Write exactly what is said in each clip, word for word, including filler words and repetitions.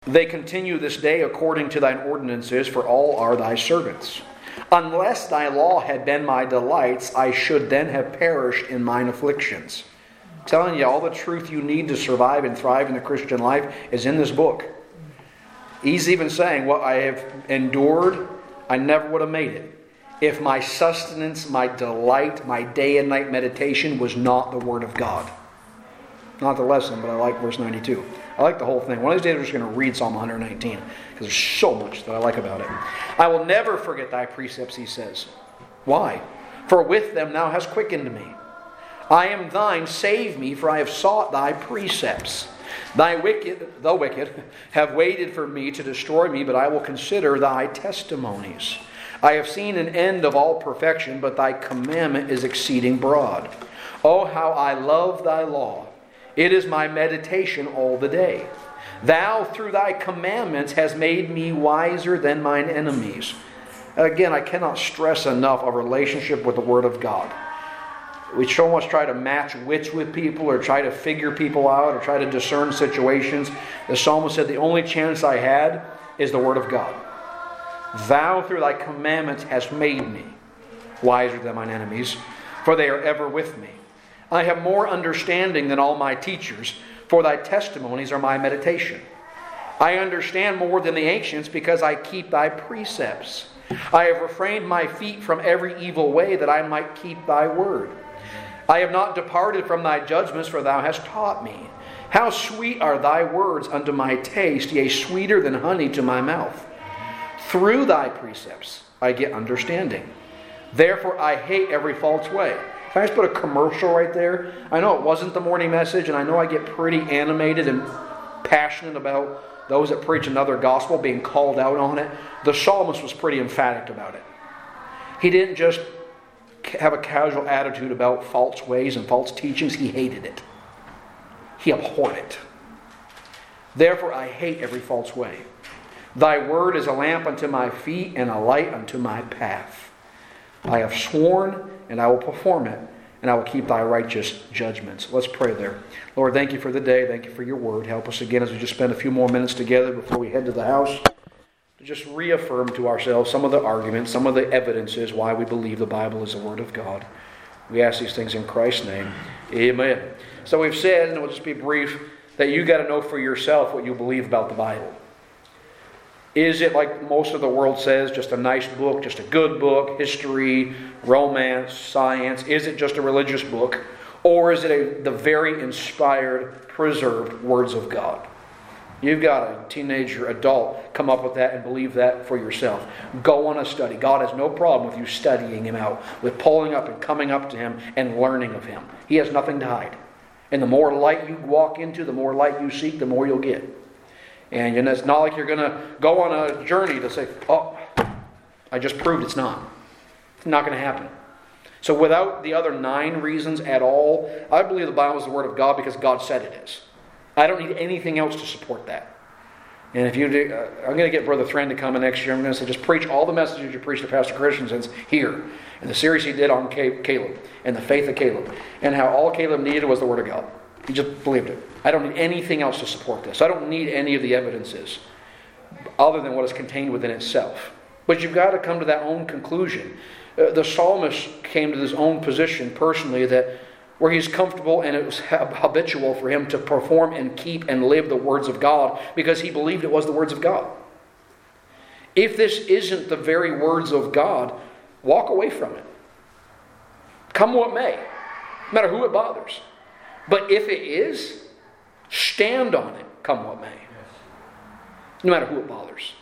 They continue this day according to thine ordinances, for all are thy servants. Unless thy law had been my delights, I should then have perished in mine afflictions. I'm telling you, all the truth you need to survive and thrive in the Christian life is in this book. He's even saying, what I have endured, I never would have made it if my sustenance, my delight, my day and night meditation was not the Word of God. Not the lesson, but I like verse ninety-two. I like the whole thing. One of these days we're just going to read Psalm one nineteen because there's so much that I like about it. I will never forget thy precepts, he says. Why? For with them thou hast quickened me. I am thine, save me, for I have sought thy precepts. Thy wicked, the wicked, have waited for me to destroy me, but I will consider thy testimonies. I have seen an end of all perfection, but thy commandment is exceeding broad. Oh, how I love thy law. It is my meditation all the day. Thou, through thy commandments, hast made me wiser than mine enemies. Again, I cannot stress enough a relationship with the Word of God. We so much try to match wits with people or try to figure people out or try to discern situations. The psalmist said, the only chance I had is the Word of God. Thou, through thy commandments, hast made me wiser than mine enemies, for they are ever with me. I have more understanding than all my teachers, for thy testimonies are my meditation. I understand more than the ancients, because I keep thy precepts. I have refrained my feet from every evil way, that I might keep thy word. I have not departed from thy judgments, for thou hast taught me. How sweet are thy words unto my taste, yea, sweeter than honey to my mouth. Through thy precepts I get understanding. Therefore I hate every false way. Can I just put a commercial right there? I know it wasn't the morning message, and I know I get pretty animated and passionate about those that preach another gospel being called out on it. The psalmist was pretty emphatic about it. He didn't just have a casual attitude about false ways and false teachings. He hated it. He abhorred it. Therefore I hate every false way. Thy word is a lamp unto my feet and a light unto my path. I have sworn, and I will perform it, and I will keep thy righteous judgments. Let's pray there. Lord, thank you for the day. Thank you for your word. Help us again as we just spend a few more minutes together before we head to the house to just reaffirm to ourselves some of the arguments, some of the evidences why we believe the Bible is the Word of God. We ask these things in Christ's name. Amen. So we've said, and we'll just be brief, that you got to know for yourself what you believe about the Bible. Is it, like most of the world says, just a nice book, just a good book, history, romance, science? Is it just a religious book? Or is it a, the very inspired, preserved words of God? You've got a teenager, adult, come up with that and believe that for yourself. Go on a study. God has no problem with you studying Him out, with pulling up and coming up to Him and learning of Him. He has nothing to hide. And the more light you walk into, the more light you seek, the more you'll get. And you know, it's not like you're going to go on a journey to say, oh, I just proved it's not. It's not going to happen. So without the other nine reasons at all, I believe the Bible is the Word of God because God said it is. I don't need anything else to support that. And if you do, uh, I'm going to get Brother Thren to come in next year. I'm going to say, just preach all the messages you preached to Pastor Christensen's here. And the series he did on Caleb and the faith of Caleb. And how all Caleb needed was the Word of God. He just believed it. I don't need anything else to support this. I don't need any of the evidences other than what is contained within itself. But you've got to come to that own conclusion. Uh, the psalmist came to his own position personally that where he's comfortable and it was habitual for him to perform and keep and live the words of God because he believed it was the words of God. If this isn't the very words of God, walk away from it. Come what may. No matter who it bothers. But if it is, stand on it, come what may. No matter who it bothers.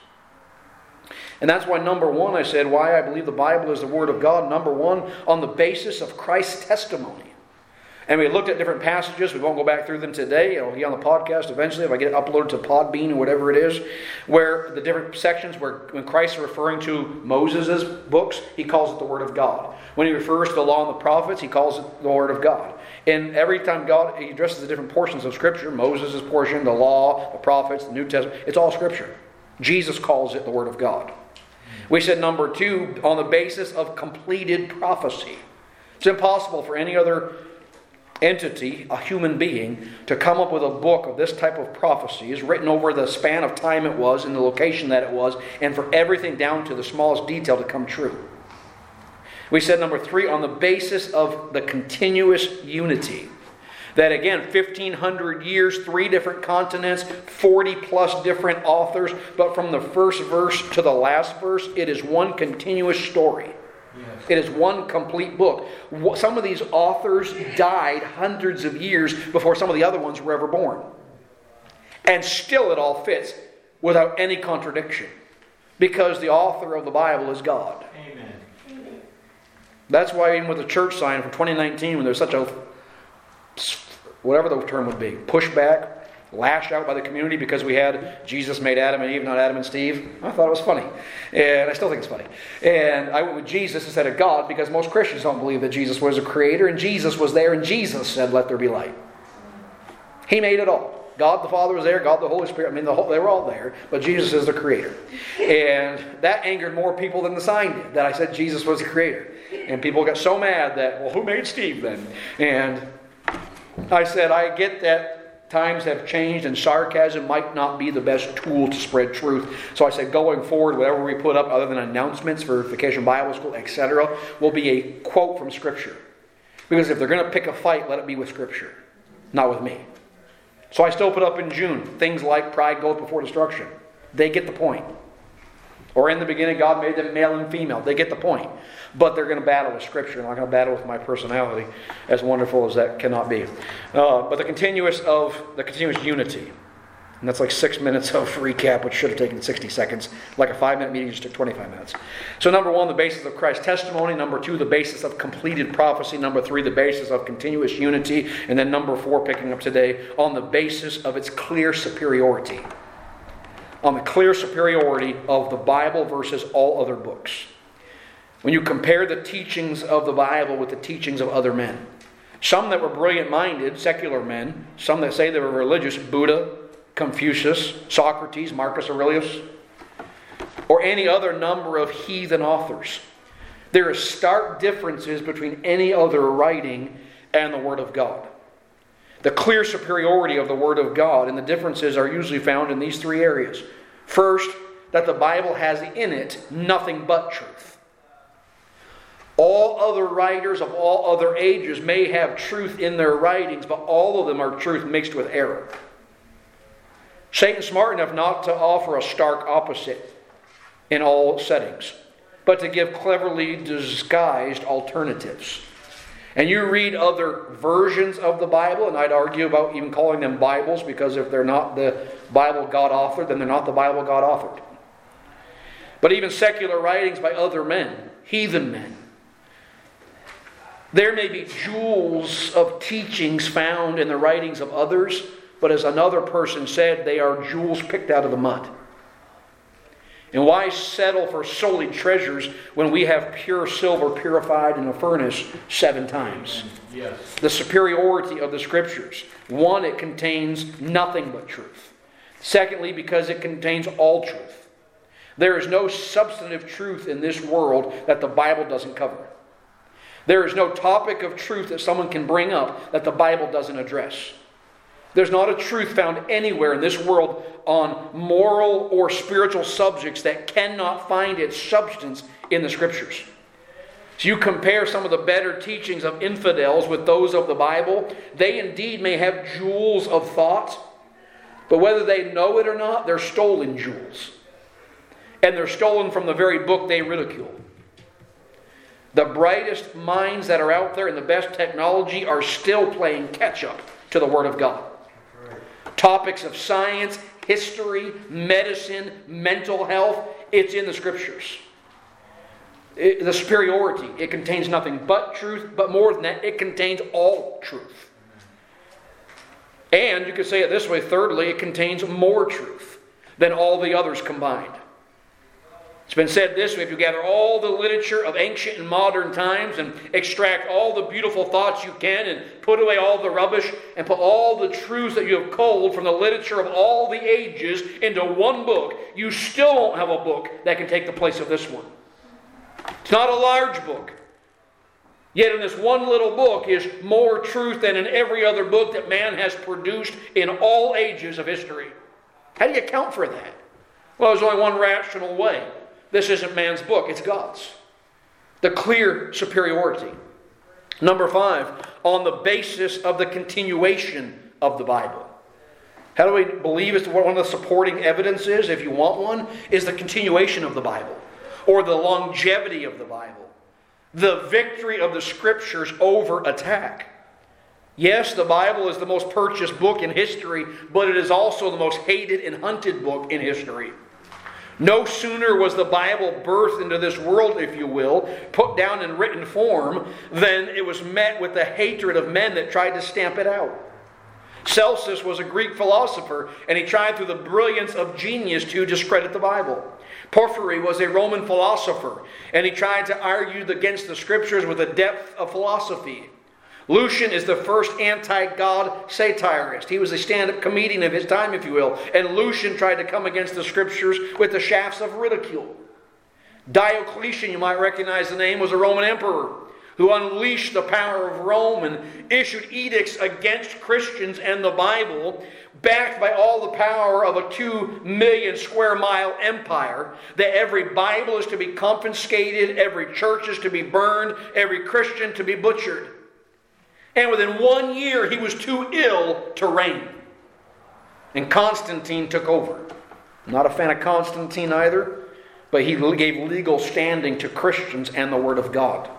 And that's why number one, I said, why I believe the Bible is the Word of God. Number one, on the basis of Christ's testimony. And we looked at different passages. We won't go back through them today. It'll be on the podcast eventually if I get it uploaded to Podbean or whatever it is. Where the different sections where when Christ is referring to Moses' books, he calls it the Word of God. When he refers to the law and the prophets, he calls it the Word of God. And every time God he addresses the different portions of Scripture, Moses' portion, the law, the prophets, the New Testament, it's all Scripture. Jesus calls it the Word of God. We said number two, on the basis of completed prophecy. It's impossible for any other entity, a human being, to come up with a book of this type of prophecies, written over the span of time it was, in the location that it was, and for everything down to the smallest detail to come true. We said, number three, on the basis of the continuous unity. That again, fifteen hundred years, three different continents, forty plus different authors, but from the first verse to the last verse, it is one continuous story. Yes. It is one complete book. Some of these authors died hundreds of years before some of the other ones were ever born. And still it all fits without any contradiction. Because the author of the Bible is God. Amen. That's why even with the church sign for twenty nineteen, when there's such a, whatever the term would be, pushback, lashed out by the community because we had Jesus made Adam and Eve, not Adam and Steve. I thought it was funny. And I still think it's funny. And I went with Jesus instead of God because most Christians don't believe that Jesus was a creator. And Jesus was there and Jesus said, let there be light. He made it all. God the Father was there. God the Holy Spirit. I mean, the whole, they were all there. But Jesus is the creator. And that angered more people than the sign did. That I said Jesus was the creator. And people got so mad that, well, who made Steve then? And I said, I get that times have changed and sarcasm might not be the best tool to spread truth. So I said, going forward, whatever we put up other than announcements for Vacation Bible School, et cetera, will be a quote from Scripture. Because if they're going to pick a fight, let it be with Scripture, not with me. So I still put up in June things like pride goeth before destruction. They get the point. Or in the beginning, God made them male and female. They get the point. But they're going to battle with Scripture. I'm not going to battle with my personality, as wonderful as that cannot be. Uh, but the continuous of the continuous unity. And that's like six minutes of recap, which should have taken sixty seconds. Like a five-minute meeting just took twenty-five minutes. So number one, the basis of Christ's testimony. Number two, the basis of completed prophecy. Number three, the basis of continuous unity. And then number four, picking up today, on the basis of its clear superiority. On the clear superiority of the Bible versus all other books. When you compare the teachings of the Bible with the teachings of other men. Some that were brilliant-minded, secular men. Some that say they were religious, Buddha, Confucius, Socrates, Marcus Aurelius, or any other number of heathen authors. There are stark differences between any other writing and the Word of God. The clear superiority of the Word of God, and the differences are usually found in these three areas. First, that the Bible has in it nothing but truth. All other writers of all other ages may have truth in their writings, but all of them are truth mixed with error. Satan's smart enough not to offer a stark opposite in all settings, but to give cleverly disguised alternatives. And you read other versions of the Bible, and I'd argue about even calling them Bibles, because if they're not the Bible God authored, then they're not the Bible God authored. But even secular writings by other men, heathen men, there may be jewels of teachings found in the writings of others, but as another person said, they are jewels picked out of the mud. And why settle for sullied treasures when we have pure silver purified in a furnace seven times? Yes. The superiority of the Scriptures. One, it contains nothing but truth. Secondly, because it contains all truth. There is no substantive truth in this world that the Bible doesn't cover. There is no topic of truth that someone can bring up that the Bible doesn't address. There's not a truth found anywhere in this world on moral or spiritual subjects that cannot find its substance in the Scriptures. So you compare some of the better teachings of infidels with those of the Bible, they indeed may have jewels of thought, but whether they know it or not, they're stolen jewels. And they're stolen from the very book they ridicule. The brightest minds that are out there and the best technology are still playing catch-up to the Word of God. Topics of science, history, medicine, mental health, it's in the Scriptures. It, the superiority, it contains nothing but truth, but more than that, it contains all truth. And you could say it this way, thirdly, it contains more truth than all the others combined. It's been said this way, if you gather all the literature of ancient and modern times and extract all the beautiful thoughts you can and put away all the rubbish and put all the truths that you have culled from the literature of all the ages into one book, you still won't have a book that can take the place of this one. It's not a large book. Yet in this one little book is more truth than in every other book that man has produced in all ages of history. How do you account for that? Well, there's only one rational way. This isn't man's book, it's God's. The clear superiority. Number five, on the basis of the continuation of the Bible. How do we believe it's one of the supporting evidences, if you want one, is the continuation of the Bible, or the longevity of the Bible, the victory of the Scriptures over attack. Yes, the Bible is the most purchased book in history, but it is also the most hated and hunted book in history. No sooner was the Bible birthed into this world, if you will, put down in written form, than it was met with the hatred of men that tried to stamp it out. Celsus was a Greek philosopher, and he tried through the brilliance of genius to discredit the Bible. Porphyry was a Roman philosopher, and he tried to argue against the Scriptures with a depth of philosophy. Lucian is the first anti-God satirist. He was a stand-up comedian of his time, if you will. And Lucian tried to come against the Scriptures with the shafts of ridicule. Diocletian, you might recognize the name, was a Roman emperor who unleashed the power of Rome and issued edicts against Christians and the Bible, backed by all the power of a two million square mile empire, that every Bible is to be confiscated, every church is to be burned, every Christian to be butchered. And within one year, he was too ill to reign. And Constantine took over. I'm not a fan of Constantine either, but he gave legal standing to Christians and the Word of God.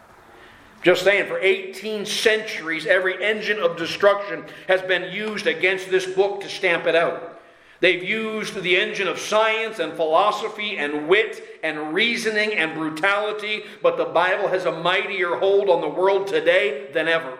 Just saying, for eighteen centuries, every engine of destruction has been used against this book to stamp it out. They've used the engine of science and philosophy and wit and reasoning and brutality, but the Bible has a mightier hold on the world today than ever.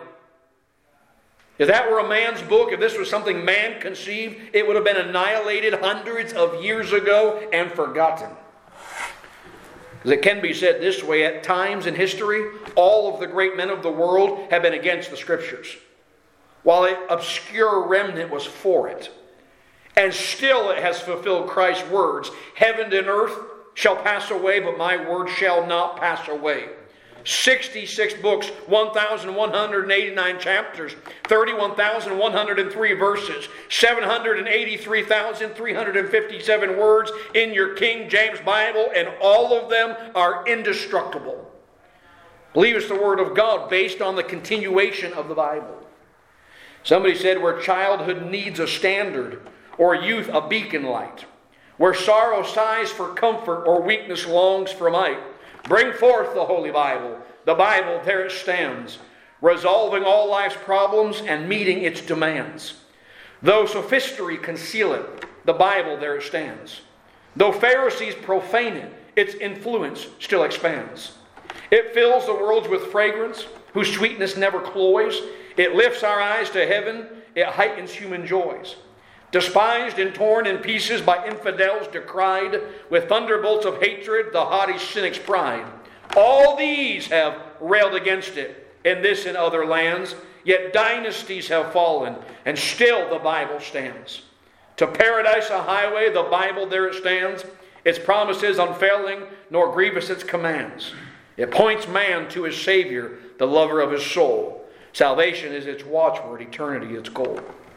If that were a man's book, if this was something man conceived, it would have been annihilated hundreds of years ago and forgotten. Because it can be said this way, at times in history, all of the great men of the world have been against the Scriptures, while an obscure remnant was for it. And still it has fulfilled Christ's words, heaven and earth shall pass away, but my word shall not pass away. sixty-six books, one thousand one hundred eighty-nine chapters, thirty-one thousand one hundred three verses, seven hundred eighty-three thousand three hundred fifty-seven words in your King James Bible, and all of them are indestructible. Believe it's the Word of God based on the continuation of the Bible. Somebody said, where childhood needs a standard, or youth a beacon light, where sorrow sighs for comfort, or weakness longs for might, bring forth the Holy Bible. The Bible, there it stands, resolving all life's problems and meeting its demands. Though sophistry conceal it, the Bible, there it stands. Though Pharisees profane it, its influence still expands. It fills the world with fragrance, whose sweetness never cloys. It lifts our eyes to heaven. It heightens human joys. Despised and torn in pieces by infidels decried, with thunderbolts of hatred, the haughty cynic's pride. All these have railed against it, in this and other lands, yet dynasties have fallen, and still the Bible stands. To paradise a highway, the Bible there it stands, its promises unfailing, nor grievous its commands. It points man to his Savior, the lover of his soul. Salvation is its watchword, eternity its goal.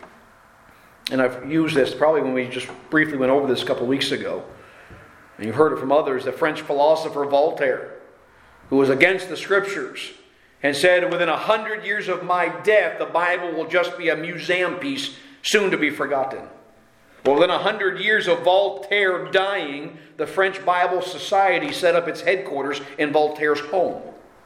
And I've used this probably when we just briefly went over this a couple of weeks ago. And you've heard it from others. The French philosopher Voltaire, who was against the Scriptures, and said, within a hundred years of my death, the Bible will just be a museum piece soon to be forgotten. Well, within a hundred years of Voltaire dying, the French Bible Society set up its headquarters in Voltaire's home.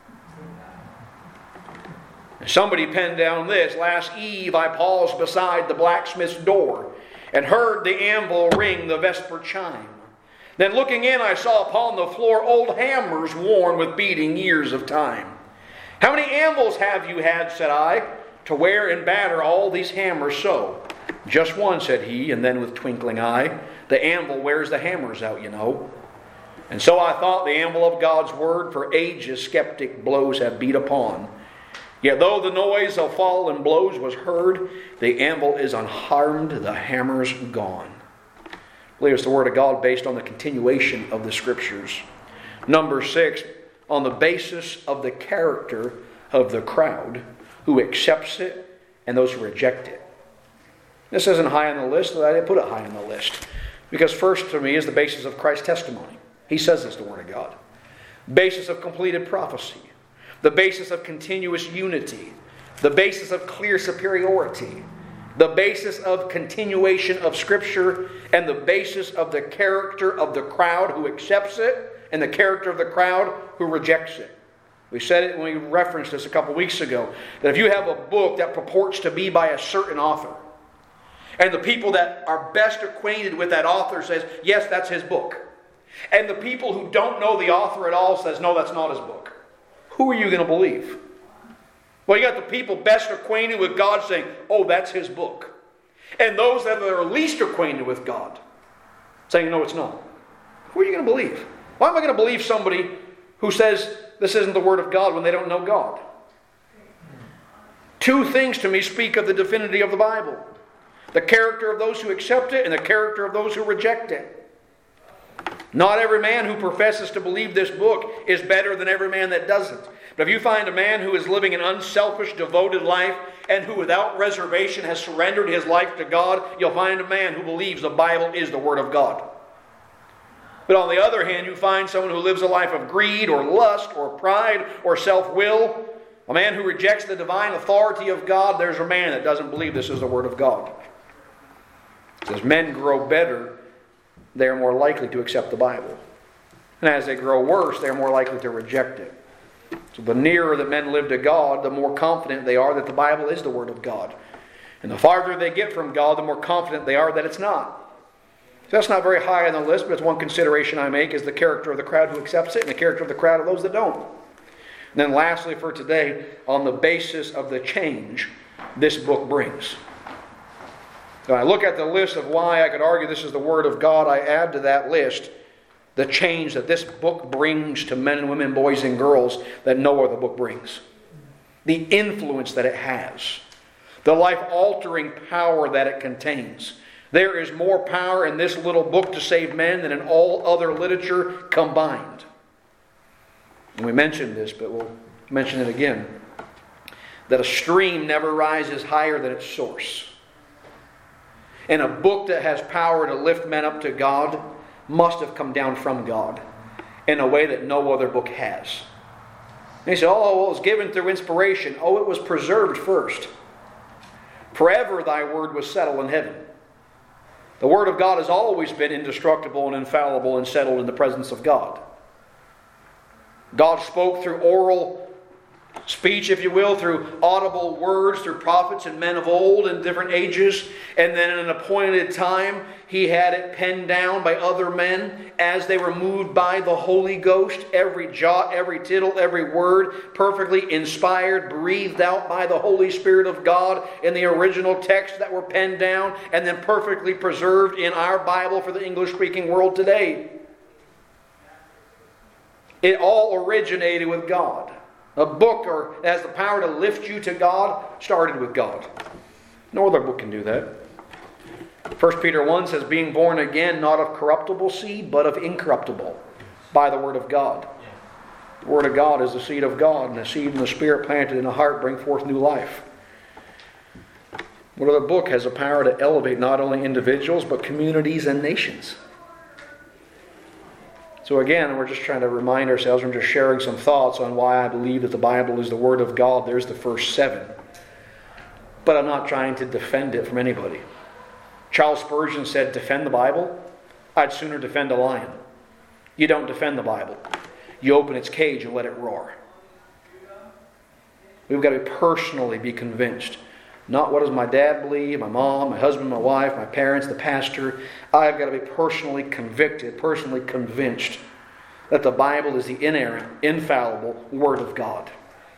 Somebody penned down this, last eve I paused beside the blacksmith's door and heard the anvil ring the vesper chime. Then looking in I saw upon the floor old hammers worn with beating years of time. How many anvils have you had, said I, to wear and batter all these hammers so? Just one, said he, and then with twinkling eye, the anvil wears the hammers out, you know. And so I thought the anvil of God's word for ages skeptic blows have beat upon. Yet though the noise of fall and blows was heard, the anvil is unharmed, the hammer's gone. I believe it's the Word of God based on the continuation of the Scriptures. Number six, on the basis of the character of the crowd who accepts it and those who reject it. This isn't high on the list, but I didn't put it high on the list. Because first to me is the basis of Christ's testimony. He says this, the Word of God. Basis of completed prophecy. The basis of continuous unity. The basis of clear superiority. The basis of continuation of Scripture. And the basis of the character of the crowd who accepts it. And the character of the crowd who rejects it. We said it when we referenced this a couple weeks ago. That if you have a book that purports to be by a certain author, and the people that are best acquainted with that author says, yes, that's his book. And the people who don't know the author at all says, no, that's not his book. Who are you going to believe? Well, you got the people best acquainted with God saying, oh, that's his book. And those that are least acquainted with God saying, no, it's not. Who are you going to believe? Why am I going to believe somebody who says this isn't the Word of God when they don't know God? Two things to me speak of the divinity of the Bible. The character of those who accept it and the character of those who reject it. Not every man who professes to believe this book is better than every man that doesn't. But if you find a man who is living an unselfish, devoted life and who without reservation has surrendered his life to God, you'll find a man who believes the Bible is the Word of God. But on the other hand, you find someone who lives a life of greed or lust or pride or self-will. A man who rejects the divine authority of God, there's a man that doesn't believe this is the Word of God. As men grow better, they are more likely to accept the Bible. And as they grow worse, they are more likely to reject it. So the nearer that men live to God, the more confident they are that the Bible is the Word of God. And the farther they get from God, the more confident they are that it's not. So that's not very high on the list, but it's one consideration I make is the character of the crowd who accepts it and the character of the crowd of those that don't. And then lastly for today, on the basis of the change this book brings. When I look at the list of why I could argue this is the Word of God, I add to that list the change that this book brings to men and women, boys and girls that no other book brings. The influence that it has. The life-altering power that it contains. There is more power in this little book to save men than in all other literature combined. And we mentioned this, but we'll mention it again. That a stream never rises higher than its source. And a book that has power to lift men up to God must have come down from God in a way that no other book has. And you say, oh, well, it was given through inspiration. Oh, it was preserved first. Forever thy word was settled in heaven. The Word of God has always been indestructible and infallible and settled in the presence of God. God spoke through oral speech, if you will, through audible words, through prophets and men of old in different ages. And then in an appointed time, He had it penned down by other men as they were moved by the Holy Ghost. Every jot, every tittle, every word, perfectly inspired, breathed out by the Holy Spirit of God in the original texts that were penned down and then perfectly preserved in our Bible for the English-speaking world today. It all originated with God. A book or has the power to lift you to God started with God. No other book can do that. First Peter one says, being born again, not of corruptible seed, but of incorruptible, by the Word of God. The Word of God is the seed of God, and the seed and the Spirit planted in the heart bring forth new life. What other book has the power to elevate not only individuals, but communities and nations? So again, we're just trying to remind ourselves, I'm just sharing some thoughts on why I believe that the Bible is the Word of God. There's the first seven. But I'm not trying to defend it from anybody. Charles Spurgeon said, defend the Bible? I'd sooner defend a lion. You don't defend the Bible. You open its cage and let it roar. We've got to personally be convinced. Not what does my dad believe, my mom, my husband, my wife, my parents, the pastor. I've got to be personally convicted, personally convinced that the Bible is the inerrant, infallible Word of God.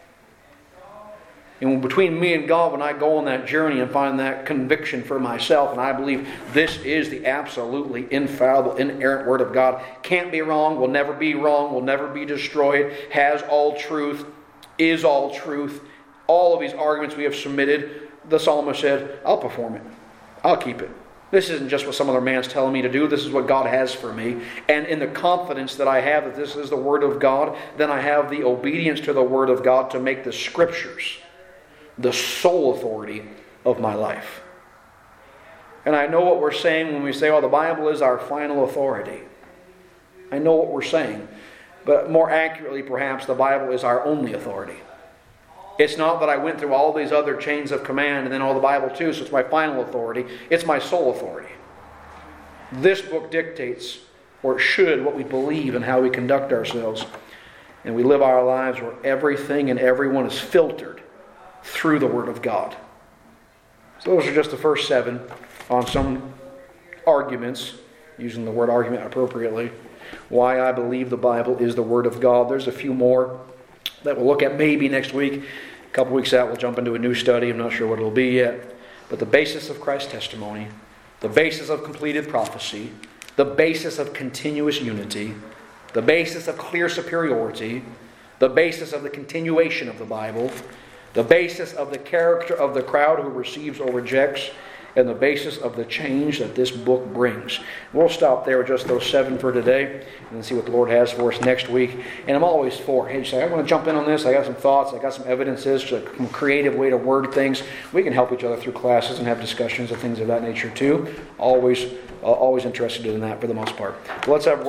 And between me and God, when I go on that journey and find that conviction for myself, and I believe this is the absolutely infallible, inerrant Word of God, can't be wrong, will never be wrong, will never be destroyed, has all truth, is all truth. All of these arguments we have submitted, the psalmist said, I'll perform it. I'll keep it. This isn't just what some other man's telling me to do. This is what God has for me. And in the confidence that I have that this is the Word of God, then I have the obedience to the Word of God to make the Scriptures the sole authority of my life. And I know what we're saying when we say, oh, the Bible is our final authority. I know what we're saying. But more accurately, perhaps, the Bible is our only authority. It's not that I went through all these other chains of command and then all the Bible too, so it's my final authority. It's my sole authority. This book dictates, or it should, what we believe and how we conduct ourselves. And we live our lives where everything and everyone is filtered through the Word of God. So those are just the first seven on some arguments, using the word argument appropriately, why I believe the Bible is the Word of God. There's a few more that we'll look at maybe next week. A couple weeks out, we'll jump into a new study. I'm not sure what it'll be yet. But the basis of Christ's testimony, the basis of completed prophecy, the basis of continuous unity, the basis of clear superiority, the basis of the continuation of the Bible, the basis of the character of the crowd who receives or rejects, and the basis of the change that this book brings. We'll stop there with just those seven for today and see what the Lord has for us next week. And I'm always for, hey, you say, I want to jump in on this. I got some thoughts. I got some evidences, some creative way to word things. We can help each other through classes and have discussions of things of that nature too. Always, uh, always interested in that for the most part. Well, let's have